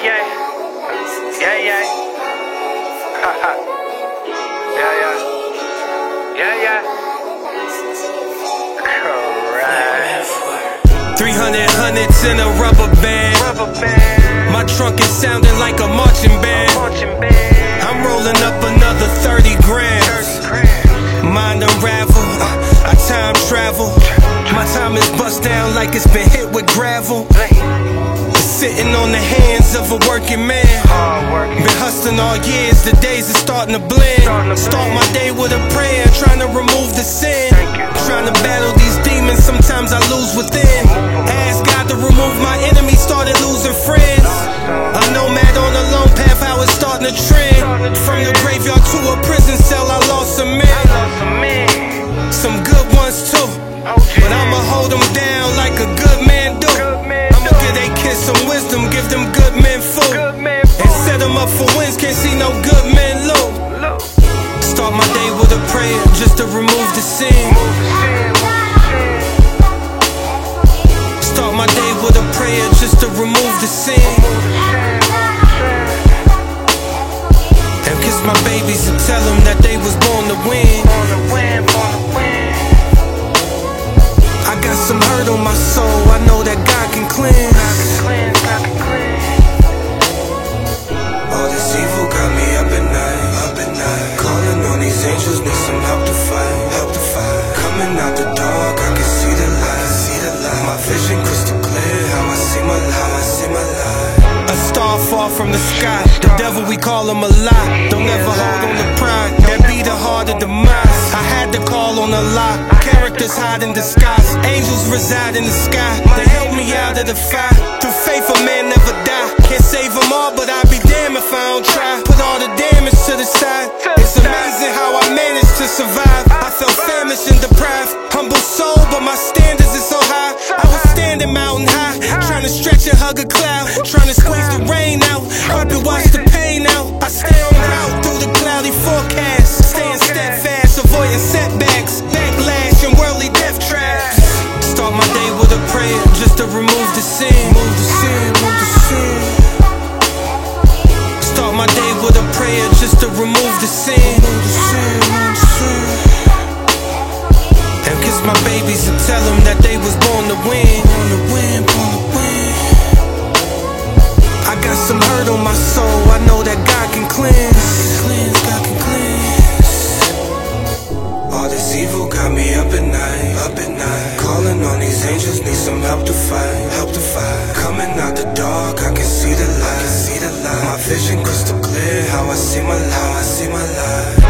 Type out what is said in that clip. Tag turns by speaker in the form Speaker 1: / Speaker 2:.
Speaker 1: yeah. Yeah, yeah. Haha. Yeah, yeah. Yeah, yeah. Correct.
Speaker 2: 300 hundreds in a rubber band. My trunk is sounding like a marching band. I'm rolling up another 30 grams. Mind unravel, I time travel. My time is bust down like it's been hit with gravel. Sitting on the hands of a working man. Been hustling all years, the days are starting to blend. Start my day with a prayer, trying to remove the sin. Trying to battle these demons, sometimes I lose within. Ask God to remove my enemies, started losing friends. A nomad on a lone path, how it's starting to trend. From the graveyard to a prison cell, I lost some men. Some good ones too, but I'ma hold them down like a good man do. I'ma give they kids some wisdom, give them good men food, and set them up for wins, can't see no good men lose. Start my day with a prayer, just to remove the sin. Start my day with a prayer, just to remove the sin. And kiss my babies and tell them that they was born to win. I got some hurt on my soul, I know that God can cleanse. All this evil got me up at night. Calling on these angels, need some help to fight. Coming out the dark, I can see the light. My vision crystal clear, how I see my life. A star fall from the sky, the devil we call him a lie. Don't ever hold on to pride, that be the heart of demise. I had to call on a lie, characters hide in disguise. Angels reside in the sky, they help me out of the fire. Through faith a man never die, can't save them all but I'd be damned if I don't try. Put all the damage to the side, it's amazing how I managed to survive. I felt famished and deprived, humble soul but my standards is so high. I was standing mountain high, trying to stretch and hug a cloud, trying to squeeze the rain out, wipe and watch the pain out. I stay on route through the cloudy forecast, staying steadfast, avoiding setbacks, backlash and worldly death traps. Start my day with a prayer, just to remove the sin. Start my day with a prayer, just to remove the sin. And kiss my babies and tell them that they was born to win. I got some hurt on my soul, I know that God can cleanse. All this evil got me up at night. Calling on these angels, need some help to fight. Coming out the dark, I can see the light. My vision crystal clear, how I see my life.